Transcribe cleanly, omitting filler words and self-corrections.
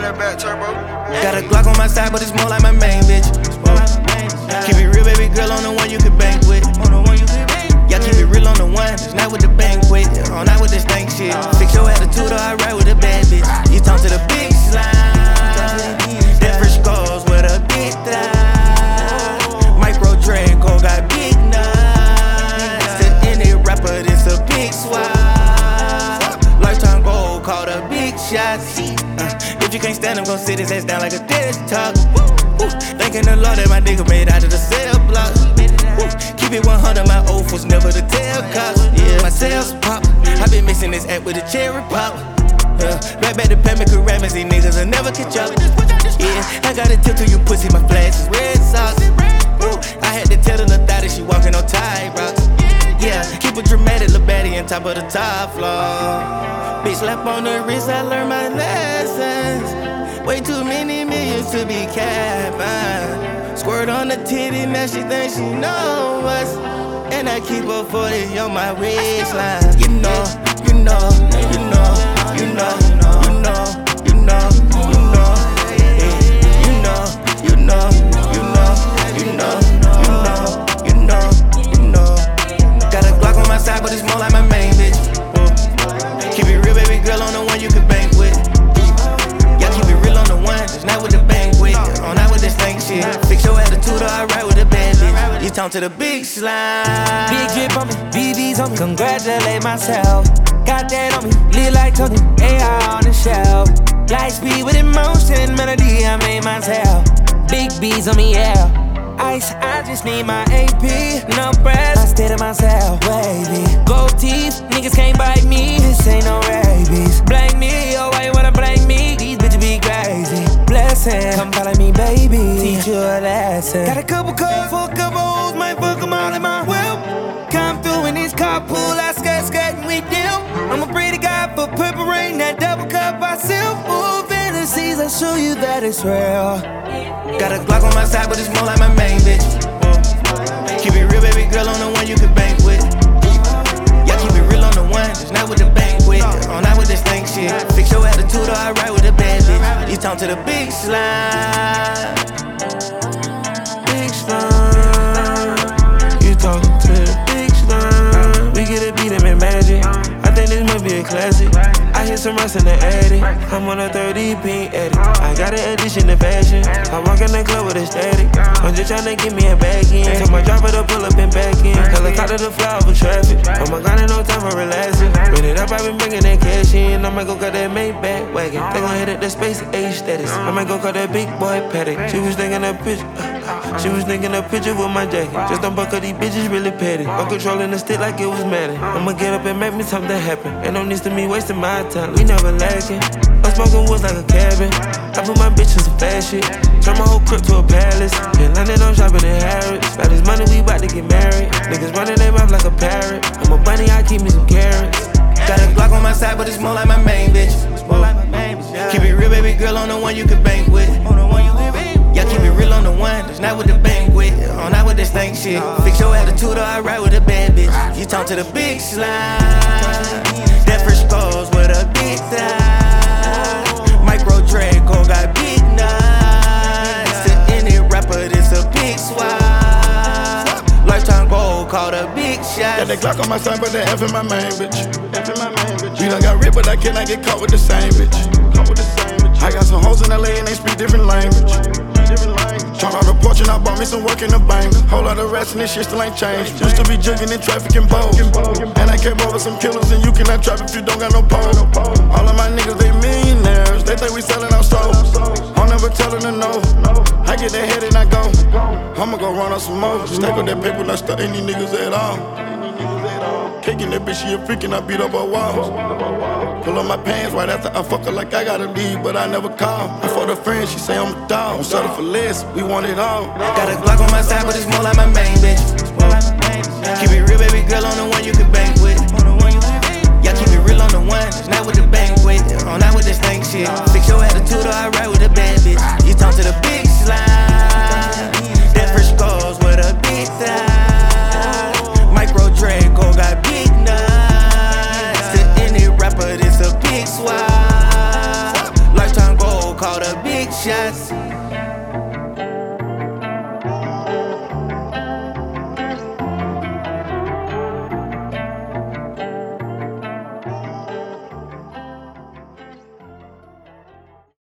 that back turbo. Got a Glock on my side, but it's more like my main bitch. Keep it real, baby girl, on the one you can bank with. Y'all keep it real on the one, it's not with the banquet. On not with this stank shit. Fix your attitude or I ride with a bad bitch. You talk to the big slime. Different scores with a big thigh. Micro Draco got big nuts. To any rapper, this a big swap. Lifetime goal called a big shot. If you can't stand him, gon' sit his ass down like a desktop. Thanking the Lord that my nigga made out of the cell block. Keep it 100, my oath was never to tell cops. Yeah, my sales pop. I been mixing this app with a cherry pop. Back to Pat McCarran, these niggas will never catch up. Yeah, I got a tip to you pussy, my flash is red sauce. I had to tell the little thot that she walking on tight rocks. Yeah, keep it dramatic, lil' baddie on top of the top floor. Bitch slap on the wrist, I learned my lessons. Way too many millions to be capping. Squirt on the titty, now she thinks she know us. And I keep a 40 on my waistline. You know, you know, you know, you know, you know, you know, you know, you know, you know, you know, you know, you know, you know. Got a Glock on my side, but it's more like my main bitch. Keep it real, baby girl, on the one you can bank with. Y'all keep it real on the one, it's not with the banquet. On not with this stank shit. Fix your attitude or I ride with a bad bitch. You talk to the big slime. Big drip on me, BB's on me, congratulate myself. Got that on me, lit like Tony, AR on the shelf. Light speed with emotion, melody I made myself. Big B's on me, yeah. Ice, I just need my AP. No breath, I stay to myself, baby. Gold teeth, niggas can't bite me. This ain't no rabies. Blame me, oh why you wanna blame me? These bitches be crazy. Blessing, come follow me, baby. Teach you a lesson. Got a couple calls for a couple hoes, might fuck them all in my whip. Come through in this carpool, I skirt and we deal. I'm a pretty guy for purple rain, that double cup I sip. Full fantasies, I show you that it's real. Got a Glock on my side, but it's more like my main bitch. Keep it real, baby girl, on the one you can bank with. Y'all keep it real on the one, it's not with the banquet. On not with this stank shit. Fix your attitude or I ride with a bad bitch. You talk to the big slime. Big slime. You talking to the big slime. We get a beat him in magic. I think this might be a classic. I hit some rocks in the attic. I'm on a 30 pink edit. I got an addition to fashion. I walk in the club with a static. I'm just tryna get me a bag in. Tell my driver to pull up and back in. Helicopter to fly over traffic. Oh my god, ain't no time for relaxing. Run it up, I been bringing that cash in. I might go cut that Maybach wagon. They gon' hit at the space age status. I might go cut that big boy paddock. She was thinking a picture. She was thinking a picture with my jacket. Just don't buckle, these bitches really petty. I'm controlling the stick like it was Madden. I'ma get up and make me something happen. Ain't no need to me wasting my time. We never lacking. I'm smoking woods like a cabin. I put my bitch in some fast shit. Turn my whole crib to a palace. In London, I'm shopping in Harrods. By this money, we bout to get married. Niggas running their mouth like a parrot. I'm a bunny, I keep me some carrots. Got a Glock on my side, but it's more like my main bitch. Keep it real, baby girl, on the one you can bank with. Y'all keep it real on the one, it's not with the banquet. On not with this stank shit. Fix your attitude or I ride with a bad bitch. You talk to the big slime. Different scores with a big thigh. Micro Draco got big nuts. To any rapper, this a big swap. Lifetime goal called a big shot. Got that Glock on my side, but that F in my main bitch. You done got ripped, but I cannot get caught with the same bitch. I got some hoes in LA and they speak different language. Turned on the porch and I bought me some work in the bank. Whole lot of rats and this shit still ain't changed. Used to be jugging in traffic and bold. And I came over some killers and you cannot trap if you don't got no pole. All of my niggas, they millionaires. They think we selling our souls. I'm never telling them no. I get that head and I go. I'ma go run on some more. Stack up that paper, not stuck any niggas at all. Kicking that bitch, she a freak and I beat up her walls. Pull up my pants right after I fuck her like I gotta leave, but I never call. I fought a friend, she say I'm a dog. Don't settle for less, we want it all. Got a Glock on my side, but it's more like my main bitch. Keep it real, baby girl, on the one you can bank with. Y'all keep it real on the one, it's not with the banquet. On not with this stank shit. Fix your attitude or I ride with a bad bitch. You talk to the big slime. Different scores with a big thigh. Micro Draco got big nuts. To any rapper, this a big swap. Lifetime goal called big shots.